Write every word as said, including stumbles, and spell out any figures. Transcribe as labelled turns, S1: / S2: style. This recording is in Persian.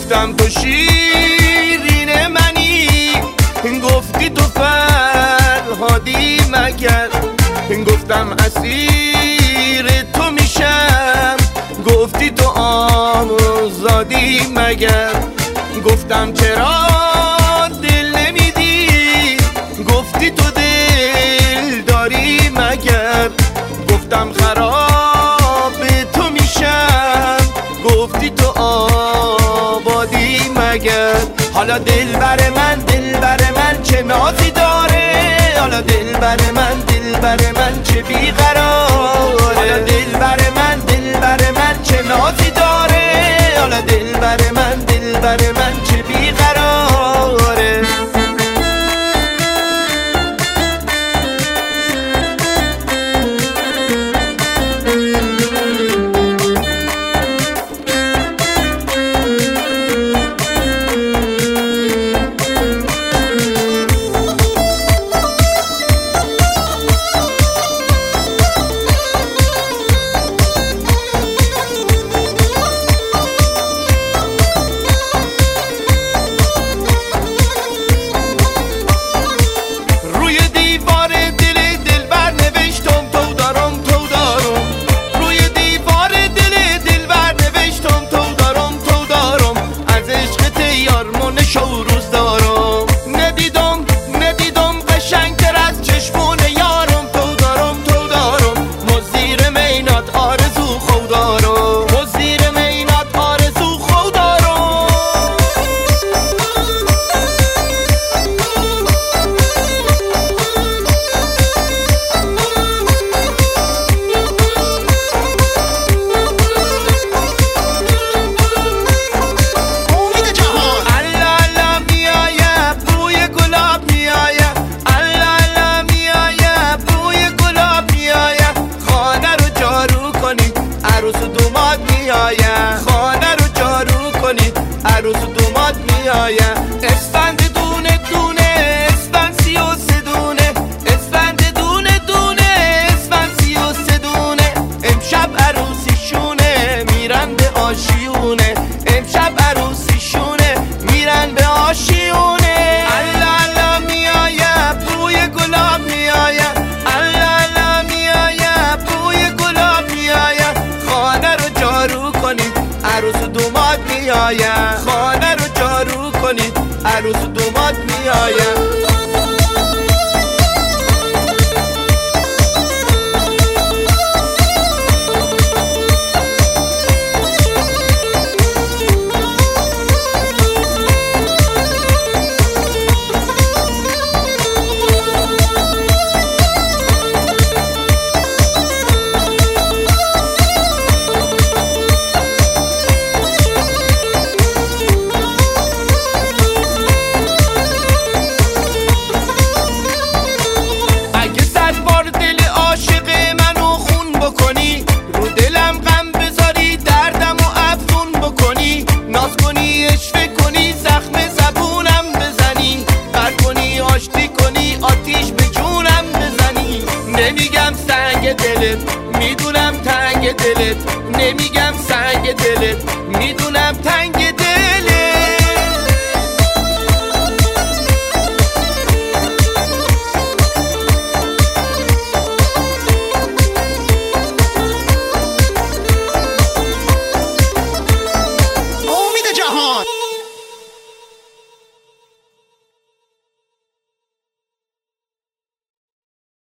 S1: گفتم تو شیرین منی، گفتی تو فرهادی مگر، گفتم اسیر تو میشم، گفتی تو آزادی مگر. گفتم چرا دل نمیدی، گفتی تو دل داری مگر. گفتم خراب تو میشم، گفتی تو آبادی مگر. حالا دل بر من دل بر من چه نازی داره، حالا دل بر من دل بر من چه بیقراره. حالا دل بر من دل بر من چه نازی داره، حالا دل بر من دل بر من چه بیقراره. خانه رو جارو کنید عروس دوماد میایم. اسفند دونه دونه اسفند سی و سه دونه، اسفند دونه دونه اسفند سی و سه دونه. امشب عروسیشونه میرن به آشیونه، امشب عروسیشونه میرن به آشیونه. الله الله میایم بوی گلاب میایم، الله الله میایم بوی گلاب میایم. خانه رو جارو کنید عروس دوماد میایم، خانه رو جارو کنید عروس دوماد میایم. نمیگم سنگ دلت میدونم تنگ دلت، نمیگم سنگ دلت میدونم تنگ دلت.